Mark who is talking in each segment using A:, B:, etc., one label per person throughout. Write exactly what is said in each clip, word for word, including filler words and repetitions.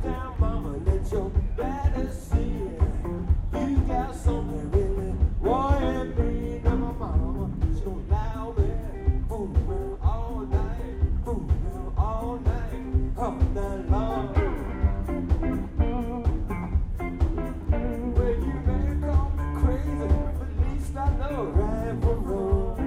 A: down, mama, let your daddy see it. You got something really worrying me. Now my mama, she don't allow me. Fool around all night, fool around all night, all night long. Well, you may call me crazy, but at least I know right from wrong.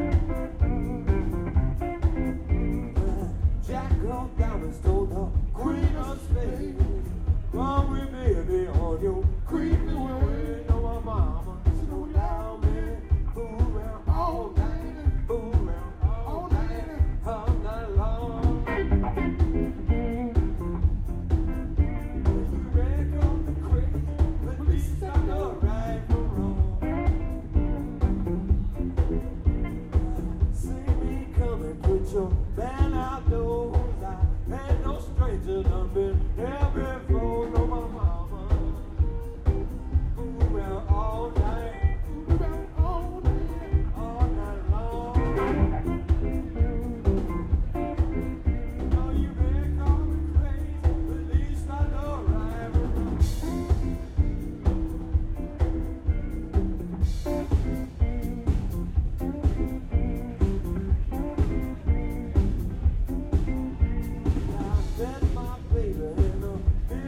A: Jack up down and stole the queen of spades. Come with me, baby, on your creepy way. No, my mama, she don't allow me. Fool around all night, fool around all night, all night long. You may call me crazy, but at least I know right from wrong. See me coming, put your man outdoors. I ain't no stranger, done been here before. No, my mama, fool around all night, fool around all night, all night long. No, you may call me crazy, but at least I know right from wrong. I met my baby in a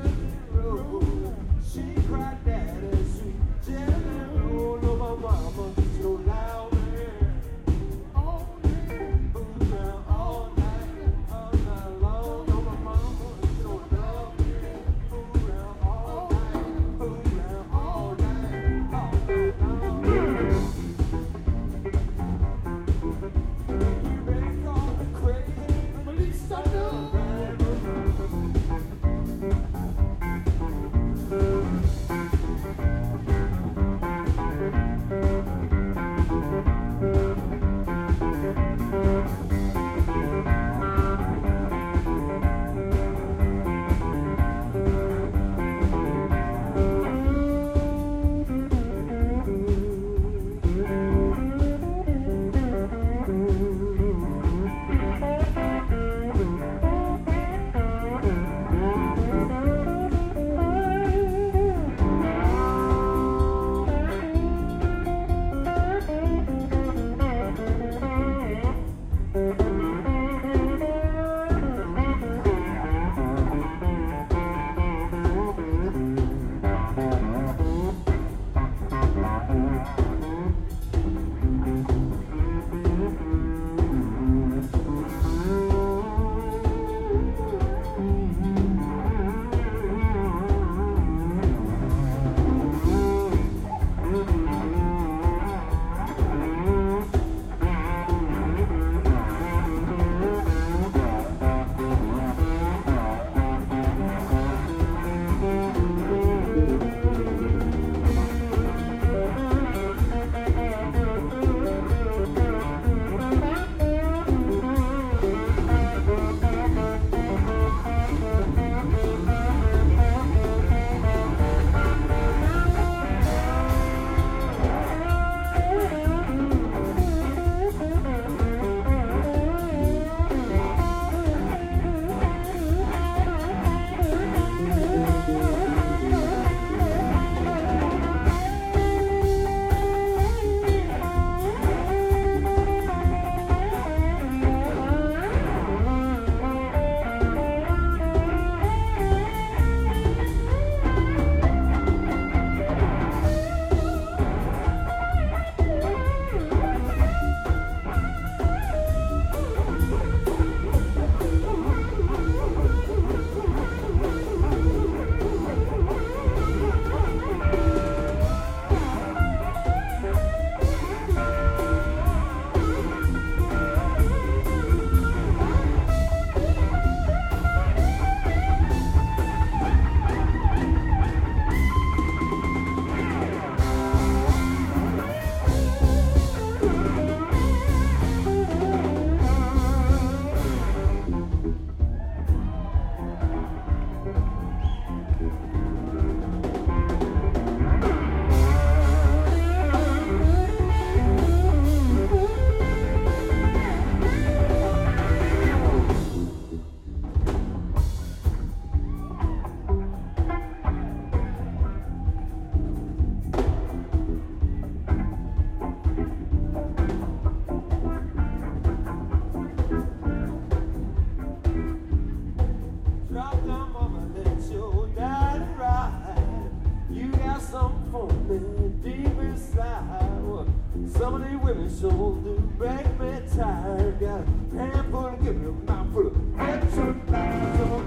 A: for me deep inside. Well, some of these women sure do make me tired. Got a handful of give me a mouthful of action.